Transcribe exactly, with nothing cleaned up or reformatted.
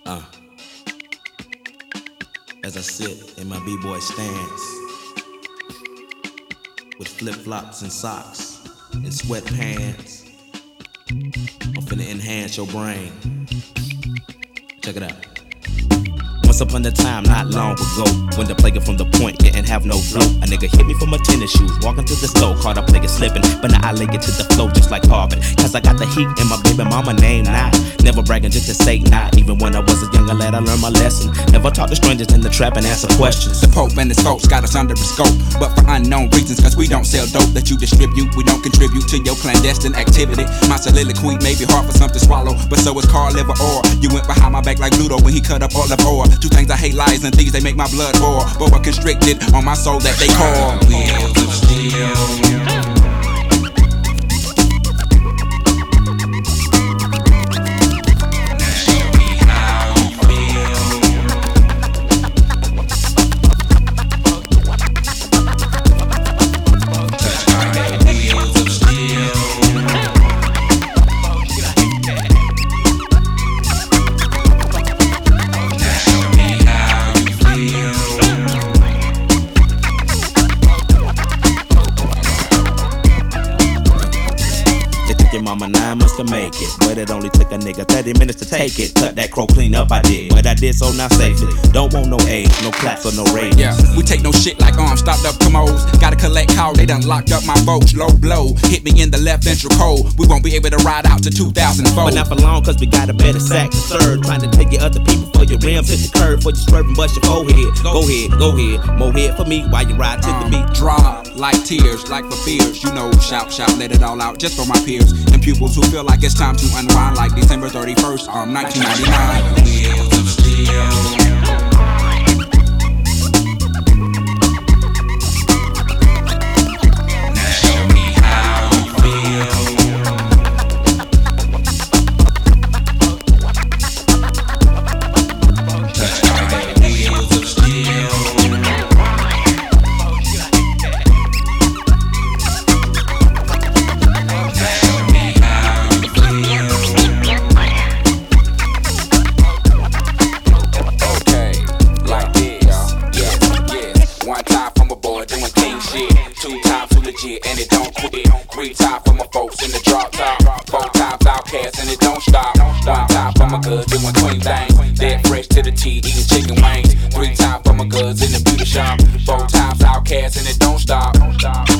Uh, as I sit in my b-boy stance with flip-flops and socks and sweatpants, I'm finna enhance your brain. Check it out. Once upon a time, not long ago, when the player from the point didn't have no flow, a nigga hit me for my tennis shoes, walking to the store, caught a player slipping, but now I lay it to the flow just like Harvard, cause I got the heat and my baby mama name not. Never bragging just to say not, even when I was a younger lad I learned my lesson. Never talk to strangers in the trap and answer questions. The Pope and his folks got us under a scope, but for unknown reasons, cause we don't sell dope that you distribute. We don't contribute to your clandestine activity. My soliloquy may be hard for some to swallow, but so is Carl Liver Orr. You went behind my back like Ludo when he cut up all of ore. Two things I hate, lies and thieves, they make my blood boil, but we're constricted on my soul that they call wheels of steel. Your mama nine months to make it, but it only took a nigga thirty minutes to take it. Cut that crow clean up, I did, but I did so now safely. Don't want no aid, no claps or no rage. Yeah, we take no shit like arms, stopped up commodes. Gotta collect call, they done locked up my votes. Low blow, hit me in the left ventral cold. We won't be able to ride out to two thousand four. But not for long, cause we got a better sack to serve. Trying to take your other people for your rims, hit the curve for you swerving, bust your forehead. Go ahead, go ahead, more head for me while you ride to the beat. Draw like tears, like for fears. You know, shout, shout, let it all out just for my peers and pupils who feel like it's time to unwind, like December thirty-first, um, nineteen ninety-nine. Wheels of steel. And it don't quit. Three times for my folks in the drop top. Four times outcast and it don't stop. One time for my goods doing clean things. Dead fresh to the T, eating chicken wings. Three times for my goods in the beauty shop. Four times outcast and it don't stop.